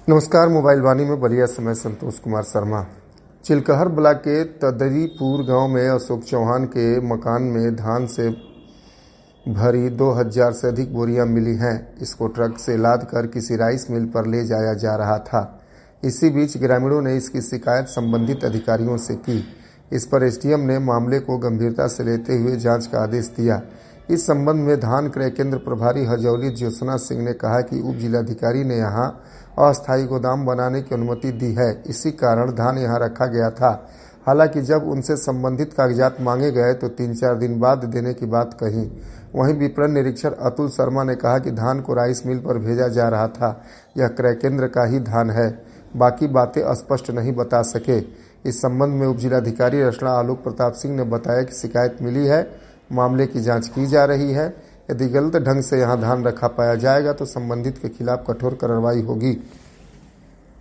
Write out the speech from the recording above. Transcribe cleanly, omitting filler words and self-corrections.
नमस्कार। मोबाइल वाणी में बलिया समय संतोष कुमार शर्मा। चिलकहर ब्लॉक के तदरीपुर गांव में अशोक चौहान के मकान में धान से भरी 2000 से अधिक बोरियां मिली हैं। इसको ट्रक से लाद कर किसी राइस मिल पर ले जाया जा रहा था। इसी बीच ग्रामीणों ने इसकी शिकायत संबंधित अधिकारियों से की। इस पर एसडीएम ने मामले को गंभीरता से लेते हुए जांच का आदेश दिया। इस संबंध में धान क्रय केंद्र प्रभारी हजौली ज्योत्सना सिंह ने कहा कि उप जिलाधिकारी ने यहां अस्थायी गोदाम बनाने की अनुमति दी है, इसी कारण धान यहां रखा गया था। हालांकि जब उनसे संबंधित कागजात मांगे गए तो 3-4 दिन बाद देने की बात कही। वहीं विपणन निरीक्षक अतुल शर्मा ने कहा कि धान को राइस मिल पर भेजा जा रहा था। यह क्रय केंद्र का ही धान है, बाकी बातें स्पष्ट नहीं बता सके। इस संबंध में उप जिलाधिकारी रचना आलोक प्रताप सिंह ने बताया कि शिकायत मिली है, मामले की जांच की जा रही है। यदि गलत ढंग से यहां धान रखा पाया जाएगा तो संबंधित के खिलाफ कठोर कार्रवाई होगी।